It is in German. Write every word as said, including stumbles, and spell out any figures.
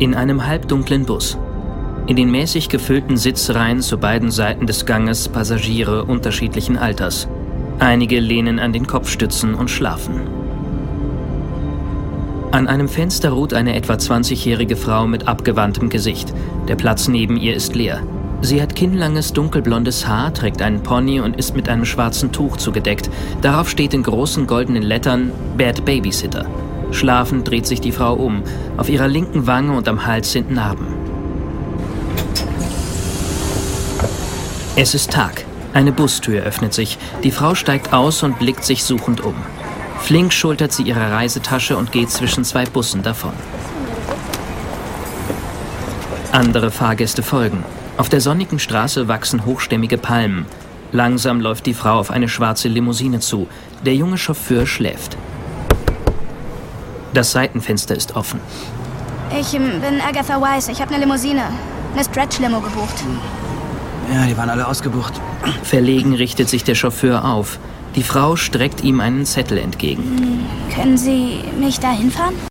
In einem halbdunklen Bus. In den mäßig gefüllten Sitzreihen zu beiden Seiten des Ganges Passagiere unterschiedlichen Alters. Einige lehnen an den Kopfstützen und schlafen. An einem Fenster ruht eine etwa zwanzigjährige Frau mit abgewandtem Gesicht. Der Platz neben ihr ist leer. Sie hat kinnlanges, dunkelblondes Haar, trägt einen Pony und ist mit einem schwarzen Tuch zugedeckt. Darauf steht in großen goldenen Lettern Bad Babysitter. Schlafend dreht sich die Frau um. Auf ihrer linken Wange und am Hals sind Narben. Es ist Tag. Eine Bustür öffnet sich. Die Frau steigt aus und blickt sich suchend um. Flink schultert sie ihre Reisetasche und geht zwischen zwei Bussen davon. Andere Fahrgäste folgen. Auf der sonnigen Straße wachsen hochstämmige Palmen. Langsam läuft die Frau auf eine schwarze Limousine zu. Der junge Chauffeur schläft. Das Seitenfenster ist offen. Ich ähm, bin Agatha Weiss. Ich habe eine Limousine. Eine Stretch-Limo gebucht. Ja, die waren alle ausgebucht. Verlegen richtet sich der Chauffeur auf. Die Frau streckt ihm einen Zettel entgegen. Können Sie mich da hinfahren?